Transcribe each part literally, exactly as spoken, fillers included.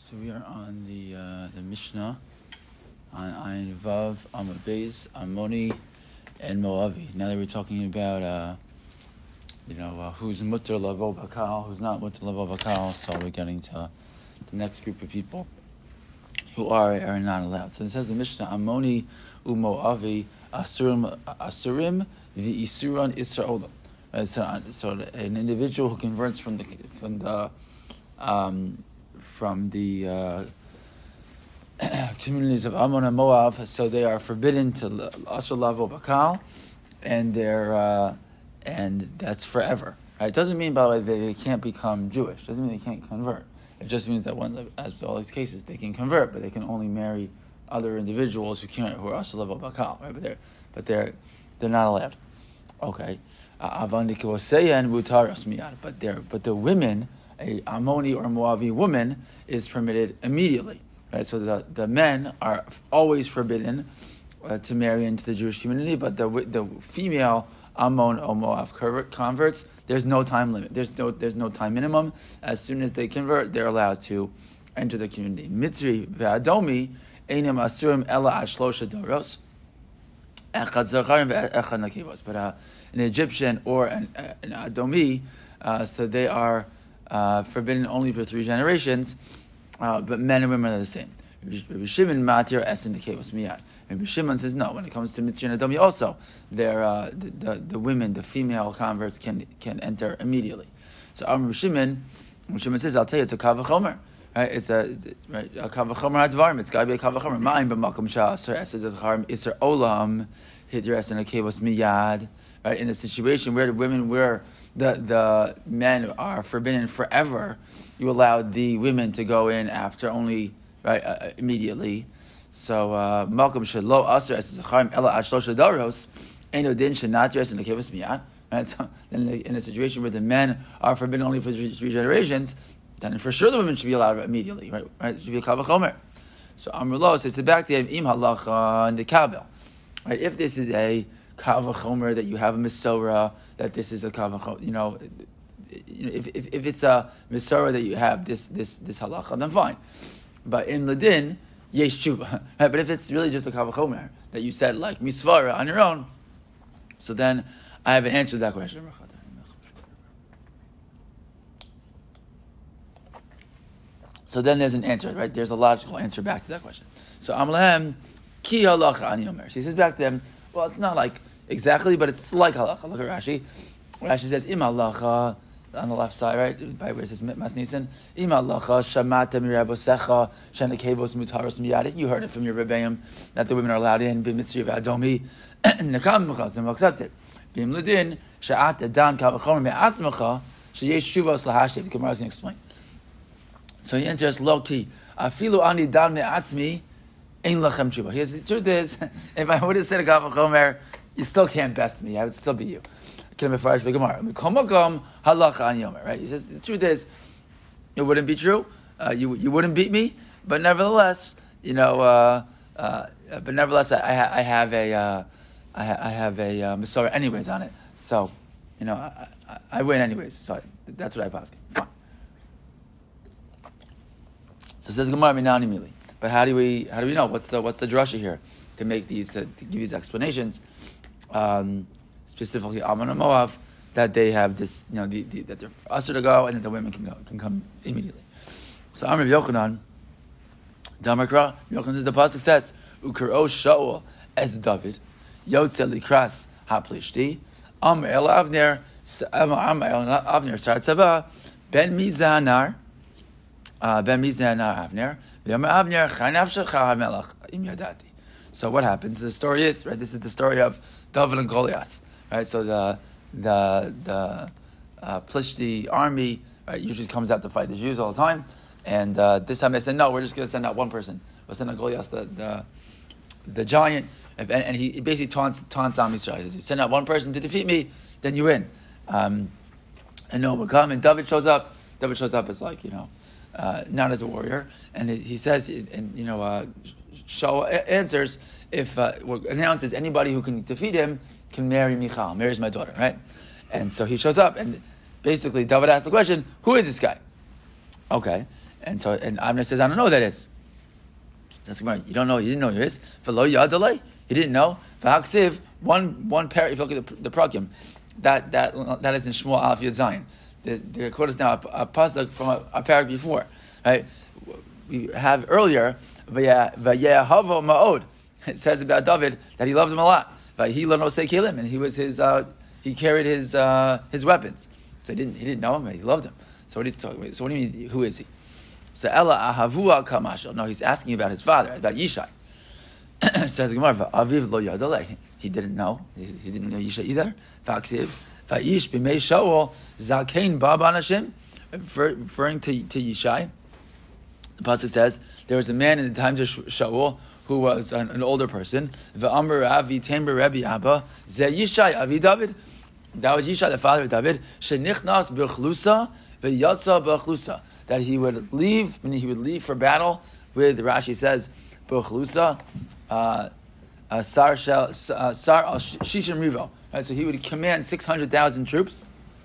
So we are on the uh, the Mishnah on Ayin Vav, Amud Beis, Ammoni, and Moavi. Now that we're talking about uh, you know uh, who's mutter lavo bakal, who's not mutter lavo bakal, so we're getting to the next group of people who are are not allowed. So it says the Mishnah Ammoni uMoavi asurim asurim v'isuran isra olam. Right, so, so an individual who converts from the from the um, from the uh, communities of Ammon and Moab, so they are forbidden to asur lavo bakal, and they're uh, and that's forever. Right? It doesn't mean, by the way, they, they can't become Jewish. It doesn't mean they can't convert. It just means that one, as all these cases, they can convert, but they can only marry other individuals who can't, who are asur lavo bakal. Right? But they're but they're they're not allowed. Okay, Avandikoseya and Mutaras miyad, but they're but the women, a Ammoni or Moavi woman, is permitted immediately. Right, so the, the men are always forbidden uh, to marry into the Jewish community, but the the female Ammon or Moab converts, there's no time limit. There's no there's no time minimum. As soon as they convert, they're allowed to enter the community. Mitzri ve'adomi einam asurim ela ashlosha doros. But uh, an Egyptian or an, uh, an Adomi, uh, so they are uh, forbidden only for three generations, uh, but men and women are the same. Rabbi Shimon matir esin nekevos miyad. Rabbi Shimon says no. When it comes to Mitzri and Adomi, also, they're, uh, the, the the women, the female converts can can enter immediately. So um, Rabbi Shimon, Rabbi Shimon says, I'll tell you, it's a kavachomer. Right, it's a right a kavachomer advarim. It's got to be a kavachomer. Ma'im b'makom sha'aser eser zacharim iser olam hidres and a kevos miyad. Right, in a situation where the women, where the the men are forbidden forever, you allow the women to go in after only right uh, immediately. So makom shelo aser eser zacharim ela ashlosha daros eno din shenatres and a kevos miyad. Right, so then in a situation where the men are forbidden only for three, three generations, then for sure the women should be allowed immediately, right? Right? It should be a kavachomer. So Amrulo says it's back to im halacha and the kabel, right? If this is a kavachomer that you have a misora, that this is a kavachomer, you know, if, if if it's a misora that you have this this this halacha, then fine. But in ladin yesh tshuva, right? But if it's really just a kavachomer that you said like misvara on your own, so then I have an answer to that question. So then there's an answer, right? There's a logical answer back to that question. So Amalahem, ki halacha ani omer. He says back to them, well, it's not like exactly, but it's like halacha. Look at Rashi. Rashi says, im halacha, on the left side, right? By where it says Masnisen, im halacha, shamata mirabosecha, shenekevos mutaros miyad. You heard it from your rebbeim that the women are allowed in, b'mitzri v'adomi, nekam mechaz, and accept it. B'im ledin, sha'at edan kavachomer me'atzmecha, sheyesh shuvos lahashiv. The Gemara is going to explain. So he answers low key. Afilu ani dan me'atzmi ein lachem tshuva. He says, the truth is, if I would have said a kavachomer, you still can't best me. I would still be you. Right? He says the truth is, it wouldn't be true. Uh, you you wouldn't beat me, but nevertheless, you know, uh, uh, but nevertheless, I, I, I have a uh, I, I have a uh, Masorah anyways on it. So, you know, I, I, I win anyways. So that's what I pass. Fine. So it says Gemara Minani Mili. But how do we how do we know what's the what's the drasha here to make these uh, to give these explanations, um, specifically Ammon and Moab, that they have this, you know, the, the, that they're usher to go and that the women can go can come immediately. So Amr Yochanan, Damakra Yochanan says the pasuk says Ukaro Shaul as David Yotze Likras Haplishti Amr El Avner Amr El Avner Sartzava Ben Mizanar. Ben Mizanar Avner. So what happens? The story is, right, this is the story of David and Goliath, right? So the the the uh, Plishti army, right, usually comes out to fight the Jews all the time, and uh, this time they said, no, we're just going to send out one person. We'll send out Goliath, the the, the giant, and, and he basically taunts taunts Am Yisrael. He says, you send out one person to defeat me, then you win. Um, and no one will come, and David shows up. David shows up as like, you know, Uh, not as a warrior, and he says, and you know, uh, Shaul answers, if uh, announces anybody who can defeat him can marry Michal, marries my daughter, right? And so he shows up, and basically David asks the question, who is this guy? Okay, And so, and Abner says, I don't know who that is. Says Gemara, you don't know, you didn't know who it is? V'lo yadalei, he didn't know. V'haksiv, one one pair. If you look at the, the progyam, that that that is in Shmuel Aleph Yud Zayin. The the quote is now a, a pasuk from a, a paragraph before, right? We have earlier v'yehavo ma'od. It says about David that he loved him a lot. He lo nosei kelim, and he was his uh, he carried his uh, his weapons. So he didn't he didn't know him, but he loved him. So what do you talk about? So what do you mean? Who is he? So Ella ahavua kamashal. No, he's asking about his father, about Yishai. Says the Gemara, Aviv lo yadalei. He didn't know. He, he didn't know Yishai either. Faksiv, Vayish b'mei Shaul zakein baba anashim, referring to to Yishai. The pasuk says there was a man in the times of Shaul who was an, an older person. V'amar avi tember Rebbe Abba ze Yishai avi David. That was Yishai, the father of David. Shenichnas b'chlusa v'yatsa b'chlusa. That he would leave, meaning he would leave for battle with, Rashi says, b'chlusa, uh, uh, sar shel, uh, sar al shishim rivo. Right, so he would command six hundred thousand troops.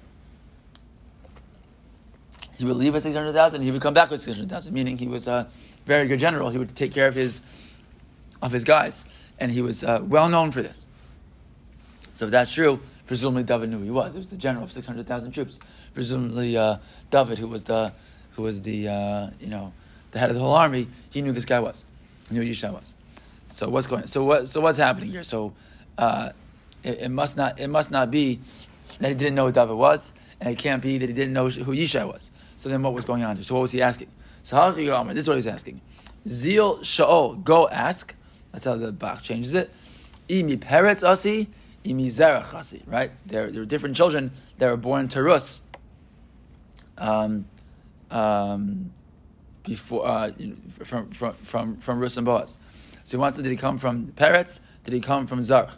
He would leave with six hundred thousand, he would come back with six hundred thousand, meaning he was a very good general. He would take care of his of his guys, and he was uh, well known for this. So if that's true, presumably David knew who he was. He was the general of six hundred thousand troops. Presumably uh, David, who was the who was the uh, you know the head of the whole army, he knew this guy was. He knew who Yishai was. So what's going on? So what so what's happening here? So uh, it, it must not it must not be that he didn't know who David was, and it can't be that he didn't know who Yishai was. So then what was going on here? So what was he asking? So this is what he's asking. Zil Shaol, go ask. That's how the Bach changes it. Imi Peretz Asi, Imi Zerach Asi, right? There, there were different children that were born to Rus. Um, um, before uh, from from from from Rus and Boaz. So he wants to, did he come from Peretz? Did he come from Zarach?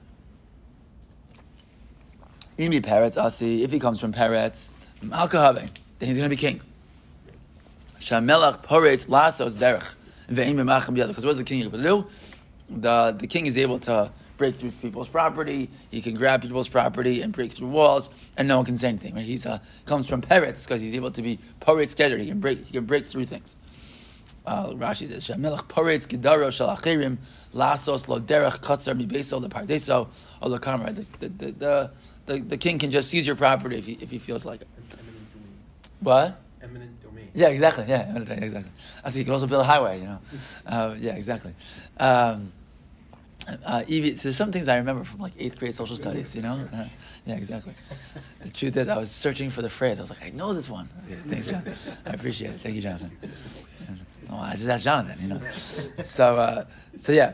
Imi Peretz Asi, if he comes from Peretz, Malkahave, then he's going to be king. Shamelach Poretz Lasos Derech. Because what is the king able to do? The, the king is able to break through people's property. He can grab people's property and break through walls, and no one can say anything. Right? He's uh, comes from Peretz because he's able to be Poretz Geder. He can break. He can break through things. Uh, Rashi says, "Shamelach Poretz Gedaro Shel Achirim Lasos Lo Derech Katzar Mibeso LePardeso or LeKamar." The the the the the king can just seize your property if he if he feels like it. What? Eminent domain. Yeah, exactly. Yeah, exactly. I think you can also build a highway. You know. Uh, yeah, exactly. Um, Uh, even, so there's some things I remember from like eighth grade social studies, you know? Uh, yeah, exactly. The truth is, I was searching for the phrase. I was like, I know this one. Okay, thanks, John. I appreciate it. Thank you, Jonathan. And, oh, I just asked Jonathan, you know? So, uh, so yeah.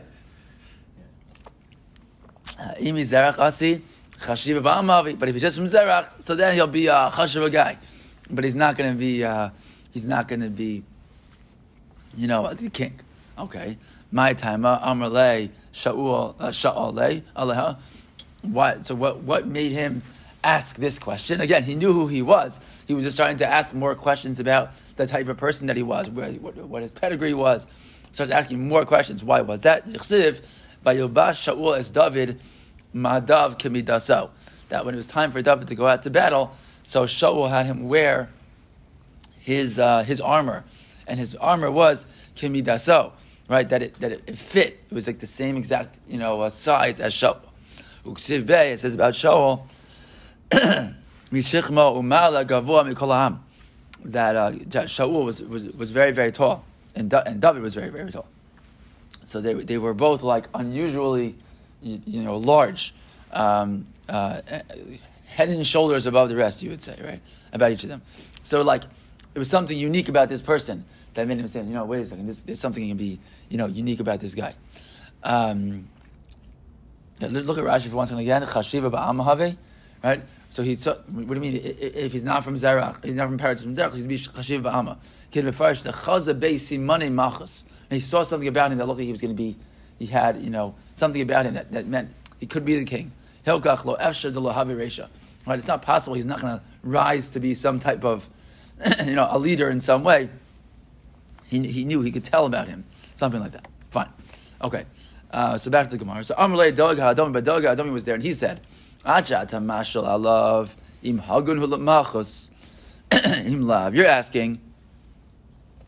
Imi Zerach Asi, Chashiva Ba'amavi. But if he's just from Zerach, so then he'll be a Chashiva guy. But he's not going to be, uh, he's not going to be, you know, the king. Okay. My timer, Amrle, Shaul, Shaul, Aleha. What? So what? What made him ask this question? Again, he knew who he was. He was just starting to ask more questions about the type of person that he was, where, what, what his pedigree was. Started asking more questions. Why was that? Yichsiv, Vayobash Shaul es David, Madav Kemidaso. That when it was time for David to go out to battle, so Shaul had him wear his uh, his armor, and his armor was Kemidaso. Right, that it that it, it fit. It was like the same exact, you know, uh, size as Shaul. Uksiv Bey, it says about Shaul, Mishichmo Umala Gavua Mikolam, that uh, Shaul was, was was very very tall, and da- and David was very very tall. So they they were both like unusually, you, you know, large, um, uh, head and shoulders above the rest. You would say, right, about each of them. So like, it was something unique about this person that made him say, you know, wait a second, this, there's something that can be, you know, unique about this guy. Um, yeah, look at Rashi for one second again. Chashiva ba'amahave, right? So he's, so, what do you mean? If he's not from Zerach, he's not from Peretz, from Zerach, he's going to be Chashiva ba'ama. Kid befarish the chaza beisi money machas. And he saw something about him that looked like he was going to be, he had, you know, something about him that, that meant he could be the king. Hilkach lo efsher de lo havi reisha. Right? It's not possible. He's not going to rise to be some type of, you know, a leader in some way. He he knew, he could tell about him. Something like that. Fine. Okay. Uh, so back to the Gemara. So Amrle Dog Hadomi, but Dog Hadomi was there, and he said, Acha Tamashal Alav Im Hagun Hulamachos Im Lav. You're asking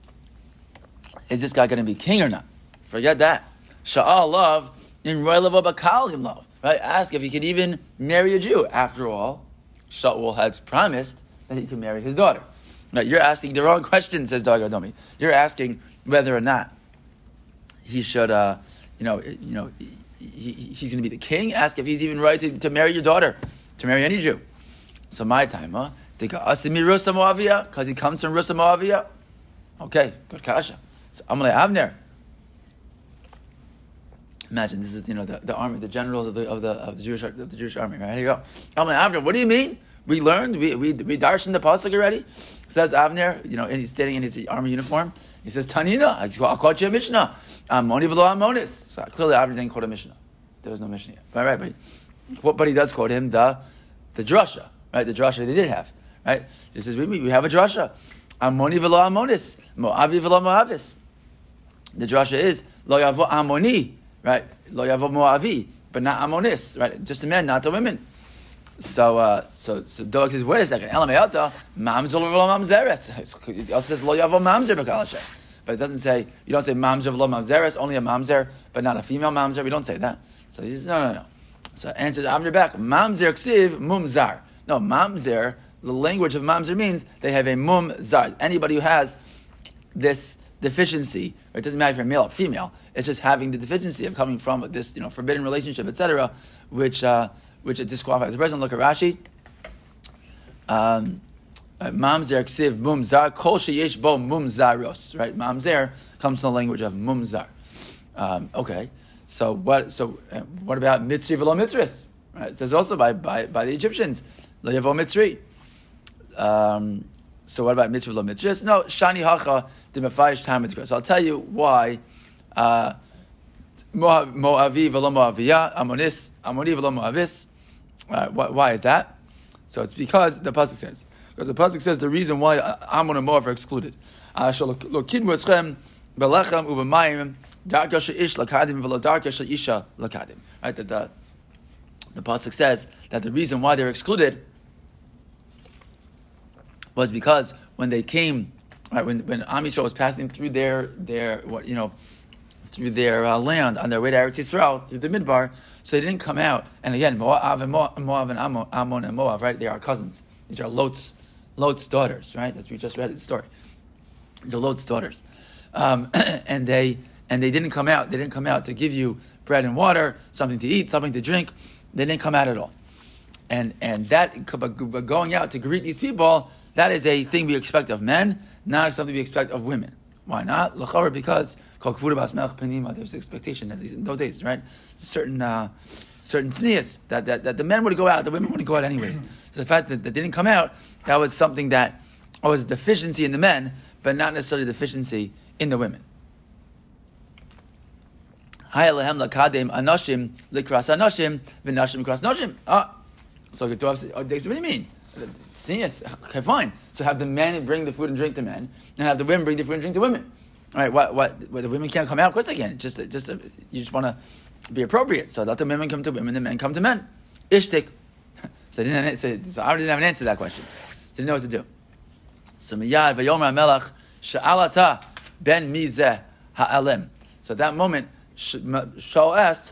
is this guy going to be king or not? Forget that. Sha'al love in roy lavo bakal him love. Right? Ask if he could even marry a Jew. After all, Shaul has promised that he can marry his daughter. Now, you're asking the wrong question, says Dag Adomi. You're asking whether or not he should, uh, you know, you know, he, he, he's going to be the king. Ask if he's even right to, to marry your daughter, to marry any Jew. So my time, huh? Because he comes from Rusa Moavia. Okay, good kasha. So Amalei Avner. Imagine this is, you know, the, the army, the generals of the of the of the Jewish of the Jewish army. Right, here you go. Amalei Avner. What do you mean? We learned, we we we darshan the pasuk already. Says Avner, you know, and he's standing in his army uniform. He says, Tanina, I'll call you a Mishnah. Amoni v'lo amonis. So clearly Avner didn't quote a Mishnah. There was no Mishnah yet. But right, but, but he does quote him the the drasha, right? The drasha they did have, right? He says, we, we have a drasha. Amoni v'lo amonis. Moavi v'lo moavis. The drasha is, lo yavo amoni, right? Lo yavo moavi, but not amonis, right? Just the men, not the women. So, uh, so, so Doeg says, wait a second. Elamayata, mamzer v'lo mamzeres. It also says lo yavo mamzer b'kalashay, but it doesn't say. You don't say mamzer v'lo mamzeres. Only a mamzer, but not a female mamzer. We don't say that. So he says, no, no, no. So answers Avner back. Mamzer ksiv mumzar. No, mamzer. The language of mamzer means they have a mumzar. Anybody who has this deficiency, or it doesn't matter if you're male or female. It's just having the deficiency of coming from this, you know, forbidden relationship, et cetera, which. Uh, which it disqualifies. The person look at Rashi. Um, mamzer ksiv mumzar kol sheyesh bo mumzaros. Right, mamzer comes from the language of mumzar. Um, okay, so what? So uh, what about mitzri v'lo mitzris? Right, it says also by by, by the Egyptians lo yavo mitzri. Um, so what about mitzri v'lo mitzris? No, shani hacha d'mefayish tam. So I'll tell you why. Uh, Moavi v'lo moaviyah, amonis, amoni v'lo moavis. Uh, why, why is that? So it's because the pasuk says, because the pasuk says the reason why Ammon and Moab are excluded. Right, that the the pasuk says that the reason why they're excluded was because when they came, right, when when Am Yisrael was passing through their their what you know. through their uh, land on their way to Eretz Yisrael, through the Midbar, so they didn't come out. And again, Moab and Moab, Moab and Ammon, Ammon and Moab, right? They are cousins. These are Lot's, Lot's daughters, right? As we just read the story. The Lot's daughters, um, and they and they didn't come out. They didn't come out to give you bread and water, something to eat, something to drink. They didn't come out at all. And and that going out to greet these people, that is a thing we expect of men, not something we expect of women. Why not? L'chor, because there's expectation that in those days, right? Certain uh, certain tznius that, that that the men would go out, the women wouldn't go out anyways. So the fact that, that they didn't come out, that was something that was a deficiency in the men, but not necessarily a deficiency in the women. Ah, so what do you mean? Yes, okay, fine. So have the men bring the food and drink to men, and have the women bring the food and drink to women. All right, what? What? Well, the women can't come out. Of course they can. It's just, just uh, you just want to be appropriate. So let the women come to women, the men come to men. Ishtik. So, they didn't, so, so I didn't have an answer to that question. So didn't know what to do. So miyad vayomer melach sha'alata ben mizeh ha'alem. So at that moment, Shaul asked,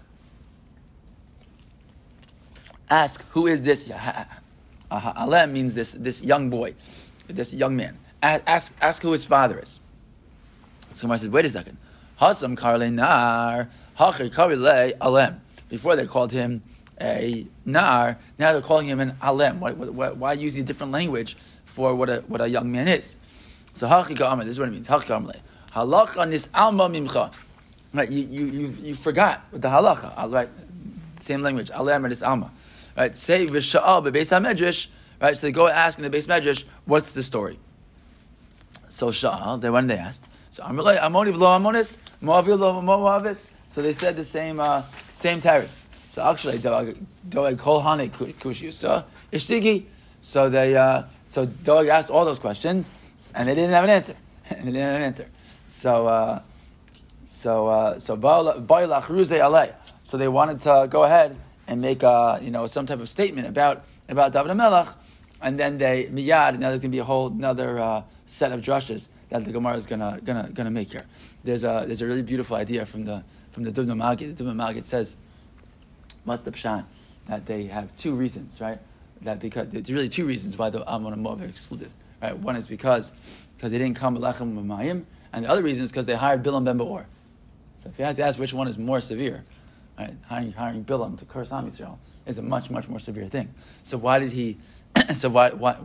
ask who is this? Uh, Alem means this this young boy, this young man. Ask ask who his father is. So Gemara said, wait a second. Hasam karle nar, hachi karile alem. Before they called him a nar, now they're calling him an alem. Why, why, why using a different language for what a what a young man is? So hachi ka'amle, this is what it means. Hachi ka'amle. Halacha nis alma mimcha. Right, you you you you forgot with the halacha. Right, same language. Alem nis alma. Right, say v'sha'al bebeis hamedrash. Right, so they go ask in the beis medrash, what's the story? So sha'al, they when they asked, so Amalei Amoni v'lo Amonis, Moavi v'lo Moavis. So they said the same uh, same teretz. So actually, Doeg kol hane kushiyusa ishtigi. So they uh, so Doeg asked all those questions, and they didn't have an answer. and they didn't have an answer. So uh, so uh, so ba'ilach ruze alei. So they wanted to go ahead and make a, you know, some type of statement about about David HaMelech, and then they miyad. Now there's going to be a whole another uh, set of drushes that the Gemara is gonna gonna gonna make here. There's a there's a really beautiful idea from the from the Dubno Maggid. The Dubno Maggid says, "What's the pshat?" That they have two reasons, right? That because there's really two reasons why the Ammon and Moab are excluded, right? One is because because they didn't come with lechem u'mayim, and the other reason is because they hired Bilam ben Beor. So if you had to ask which one is more severe, right? Hiring hiring Bilam to curse Am Yisrael is a much much more severe thing. So why did he? so why why?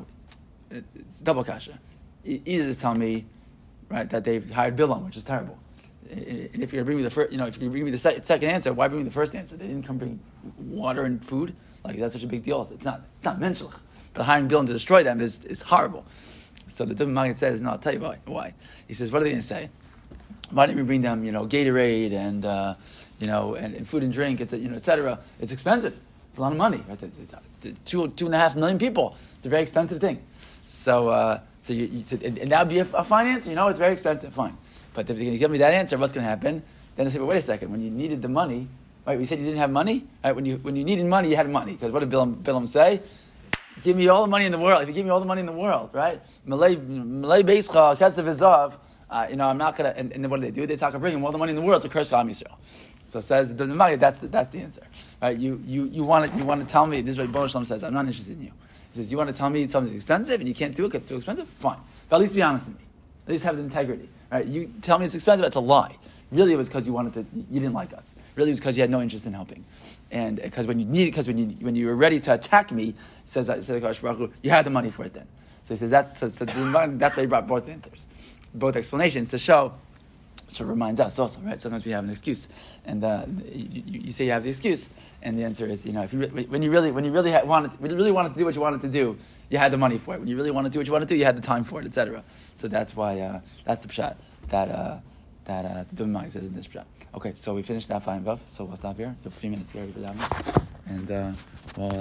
It's double kasha. Either to tell me, right, that they hired Bilam, which is terrible. And if you're going to bring me the first, you know, if you're going to bring me the se- second answer, why bring me the first answer? They didn't come bring water and food. Like that's such a big deal. It's not. It's not menschlich. But hiring Bilam to destroy them is, is horrible. So the Dubno Maggid says, no, I'll tell you why. Why? He says, what are they going to say? Why didn't we bring them, you know, Gatorade and uh, you know, and, and food and drink, it's, you know, et cetera? It's expensive. It's a lot of money. Right? It's, it's, it's two two and a half million people. It's a very expensive thing. So uh, so you, you and, and that would be a, a fine answer. You know, it's very expensive. Fine. But if you're going to give me that answer, what's going to happen? Then I say, but wait a second. When you needed the money, right? We said you didn't have money. Right? When you when you needed money, you had money. Because what did Bilam, Bilam say? Give me all the money in the world. If you give me all the money in the world, right? Malay Malay Beischa Kesav Izav. You know, I'm not gonna. And, and then what do they do? They talk about bringing all the money in the world to curse Am Yisrael. So says the Maggid, that's the, that's the answer, right? You you you want to you want to tell me this is what Baruch Shalom says. I'm not interested in you. He says you want to tell me something's expensive and you can't do it because it's too expensive. Fine, but at least be honest with me. At least have the integrity, right? You tell me it's expensive. It's a lie. Really, it was because you wanted to. You didn't like us. Really, it was because you had no interest in helping, and because when you needed, because when you when you were ready to attack me, says says Hakadosh Baruch Hu, you had the money for it then. So he says that's so, so that's why he brought both answers, both explanations to show. So it reminds us also, right? Sometimes we have an excuse, and uh, you, you, you say you have the excuse, and the answer is, you know, if you re- when you really when you really had wanted when you really wanted to do what you wanted to do, you had the money for it. When you really wanted to do what you wanted to do, you had the time for it, et cetera. So that's why uh, that's the pshat that uh, that uh, the Dubno Maggid says in this pshat. Okay, so we finished that fine vav. So we'll stop here. You have a few minutes to go to the and uh, well.